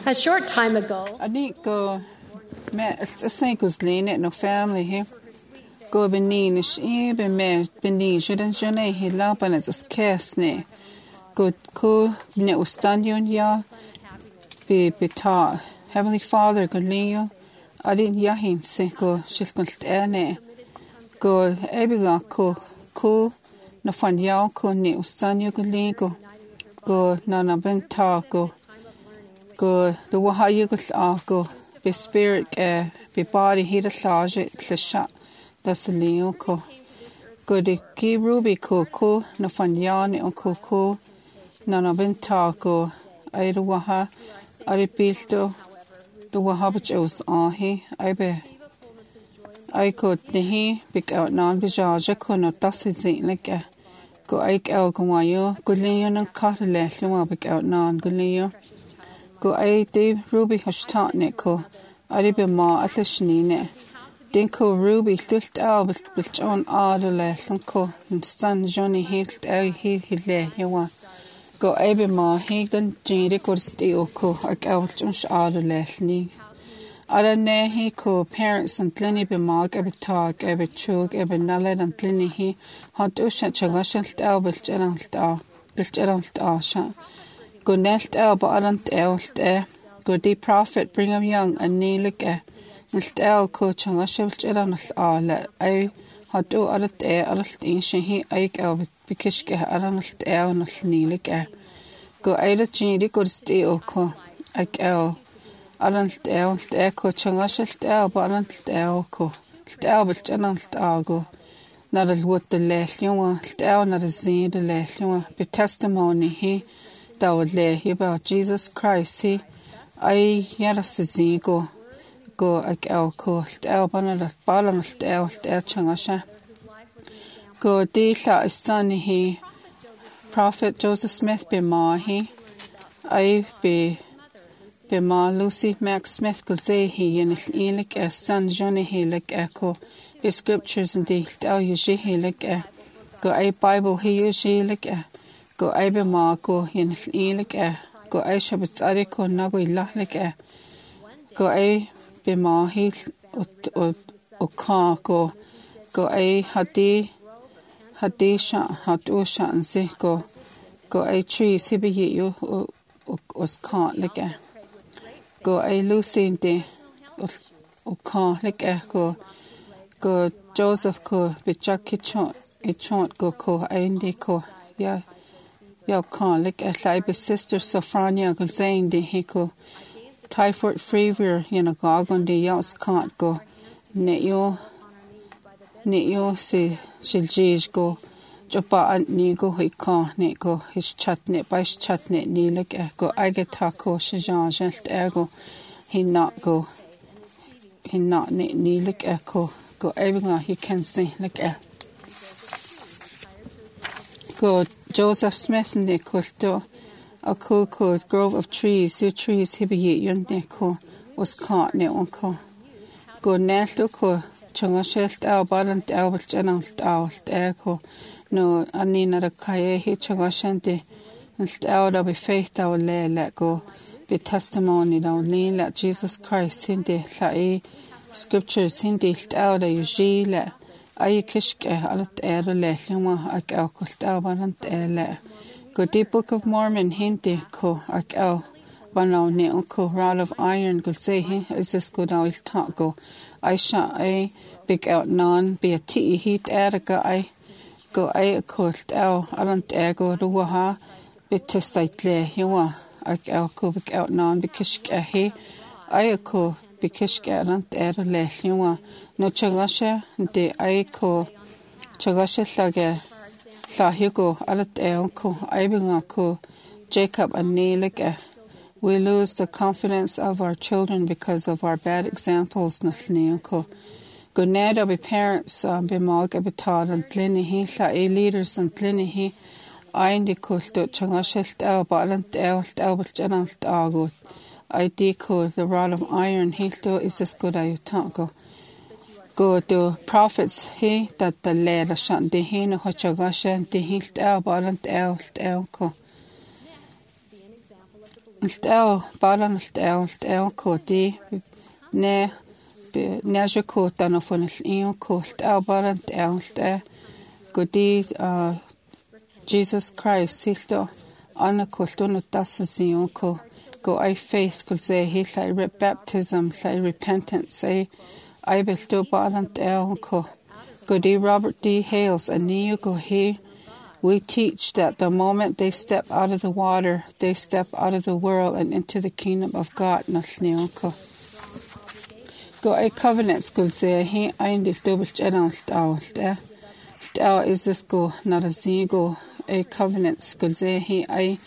A short time ago, I think go me think was lean it no family here. Go beninish be me benish den jone he laban it's scarce go ko ne ustanion ya be ta Heavenly Father go leo I didn't yahin se go shilkont ene go ebiga ko na fan ya ko ne ustanio go lego go na benta go the wahayu go be spirit be body he the large the shot that's leo ko go de ki ruby ko na fan ya ne ko na benta go ai the waha ari pilto the wahabach os he I be I could nehi big out non bijaja ko no tasizin like go aik el gwayo go leo na katale lwa big out non go leo go ai de ruby hashtat ne ko ari be ma atlishni ne din ko ruby stilt al bil on adale ko stan johnny hilt he le yawa go ai be ma he dan jiri ko stio ko ak al chunsh adale ni Ara nehi ko parents and glini be mag ebe tag ebe chug ebe naled and glini hi hant usha chagashalt el bilcheralt sha go nelt el ba alant elst go di prophet Brigham Young and nilik nelt el ko chagashalt elanal le ai hatu alat alat inshe hi aik el bikishke alanalt el nal nilik go aila jiri go stio ko aik el Alant ko changashalt ba alant ko bilch anant go na the wood the leshwa na the zin the leshwa be testimony he that would lay about Jesus Christ he I yara se go ak ko bana the balant changasha go de la son he prophet Joseph Smith be ma he I be ma Lucy Max Smith go say he in ilik son Johnny he like echo be scriptures and de you he like go I Bible he you like go I be ma go in ilik go I shabbat ariko na go ilah like go I be ma he o ka go I hadi sha and say go I trees he be you os can't like go I Lucy de o can like go Joseph ko be Jackie chont go ko indi ko ya can like a be sister Sophronia go saying de he ko typhoid fever gagon de yas can't go ne yo se shiljij go Japa and ni go he can ne go his chat ne by chat ne ni like go I get taco shajan just ego he not ne ni like go everything he can say like go Joseph Smith ne ko a ko grove of trees he be yun ne ko was caught ne onko go neslo ko chunga shelt balant albert analt ko no anina the kaye he chagashante and be faith that let go be testimony that let Jesus Christ in the scriptures in the you jile ay kishke alat le luma ak balant go the Book of Mormon hindi ko ak banaw ne ko rod of iron go say he is this good I will talk go I sha a big out non be a tea heat erga go I colt alant go the waha bit site le yawa ak ko big out non bikishk he I ko bikishk alant le yawa no chagasha de I ko chagasha lage lahigo alat ko I binga ko Jacob and Nelik we lose the confidence of our children because of our bad examples na ko go ned be parents be mag be tal and glini he la leaders and glini he ein de kosto changashelt balant albert janalt ago I deco the rod of iron he is this good I tango go to prophets he that the led a shan de he no chagasha de hilt balant ko التاو بالا التاو كودي نه ناجو كوتانو فون الإيو كوتاو بالا التاو كودي Jesus Christ silto ana kultuno tasasiyo ko go I faith kul say he like baptism like repentance say I will do balant ko Goody Robert D. Hales and Neo go he. We teach that the moment they step out of the water, they step out of the world and into the kingdom of God. Go a covenants could say he I did double channel is this go not a zingo a covenants could say he I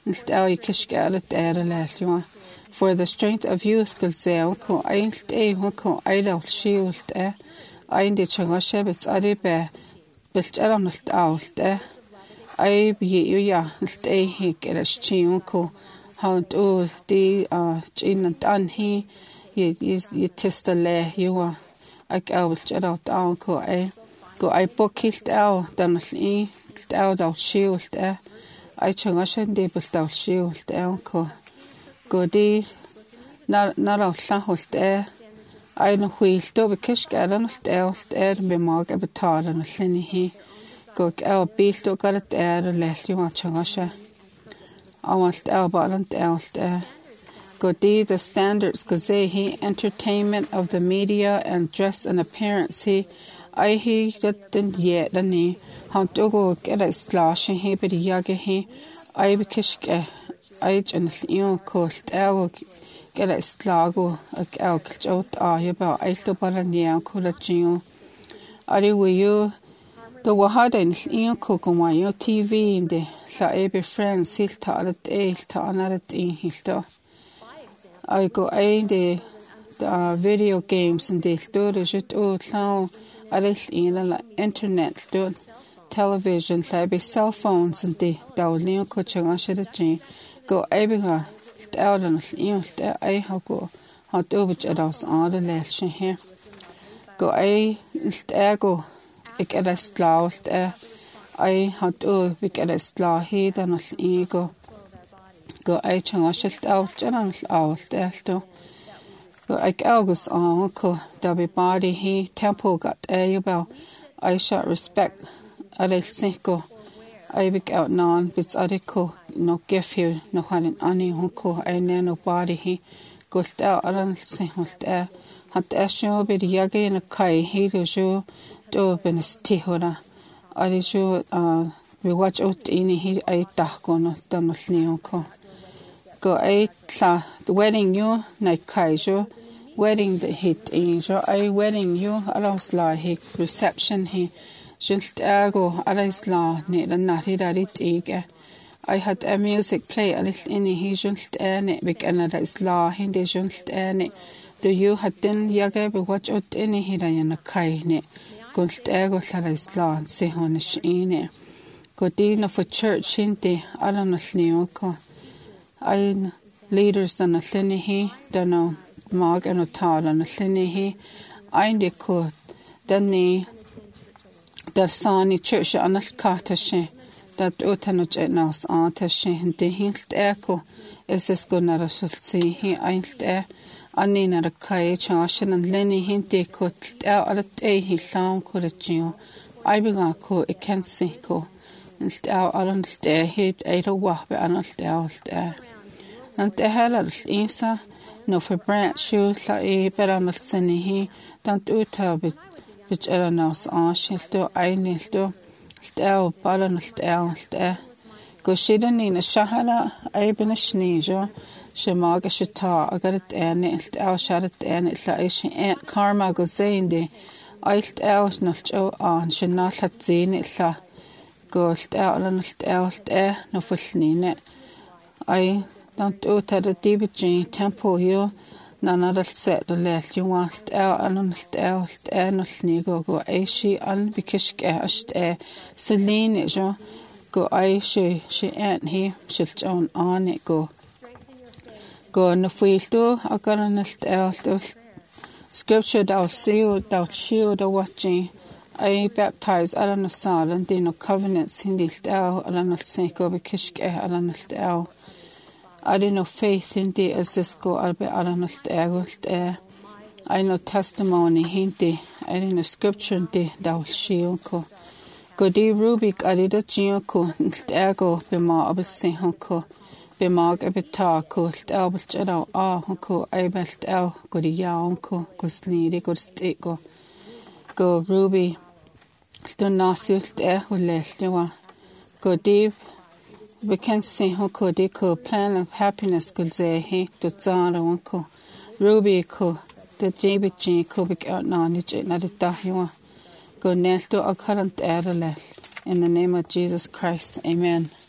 for the strength of youth could say uncle I ko idol shield I did changoshabits aribe built around out I be you stay he get a chinko how do the chin and done he you test the lay you are I will chat out uncle go I book it out done out shield I changoshan de built shield uncle go de not out sahost I know who is to be kish garan be mark a betar and a slinny he go our beast to got it there and less you want changasha I want our balance go the standards go say he entertainment of the media and dress and appearance he that didn't yet any how to go get a slash he but yaga he I be kish I and you cost our get a slago a out about I to balania collagen are you the wahada in cocomayo TV in the Saebe friends hilta ta another in hilta I go the video games and they stood shit all town in the internet do television Saebe cell phones and the dawlin coaching ashid go abiga out on the I have go how to which at us all the lesson here go go ik get a slaust I had to we get a slaw head and us ego go I changashilt out and out go I august on ko body he temple got about I shall respect I go I be out non bits adiko no give here no halin ani hunko I no body he goes out alan sehult hat show be yage in a kai he do show do ben stihora I show we watch out in he I tako no tanol ko go the wedding you night kai jo wedding the hit in jo I wedding you alas la he reception he just go alas la ne the nati that it I had a music play a little in he just it big another is la hindi just it do you had then yage be watch out in he in a kai ne gunst ego salas la se honish in go dina for church hindi alanos nioko I leaders than a thinny don't know mag and a tar and a thinny I ko then der sani church an cartashe that utanoj etnos antashe de hilt echo is this gunnar see he ain't anina a kai chashin and lenny hinte kut out at he sound could I began ko it can see ko and out on the head 8 wah be anast out and the hell isa no for branch shoes like better on the sunny he don't utabit which era nos shilto I nilto stel balan stel go shidan in a shahala I been a sneejo shemaga shita I got it and stel shot it and it's like aunt karma go saying the I stel nilto on shinat hat seen it la go stel no for sneen I don't do it at the DBG temple you none other set the left you want out and no sneego go she on because Celine jo go I she ain't he she'll on it go no field do I got on the scripture thou shield or watching I baptize Alan the Sal and no covenants in the style Alan the Seko because Alan the style I didn't know faith hindi as this go albe aranult egult I know testimony hindi I didn't know scripture hindi dawl shiunko go di rubik adida jiunko ego bema abit sinhunko bemag abita ko albert ero hunko abelt el go di yaunko go snidi go stiko go ruby Don't nasilt hulelwa go div we can see how could they plan of happiness could say he to zara unko ruby ko the jbg ko big out knowledge na the tahwa go nesto a current in the name of Jesus Christ amen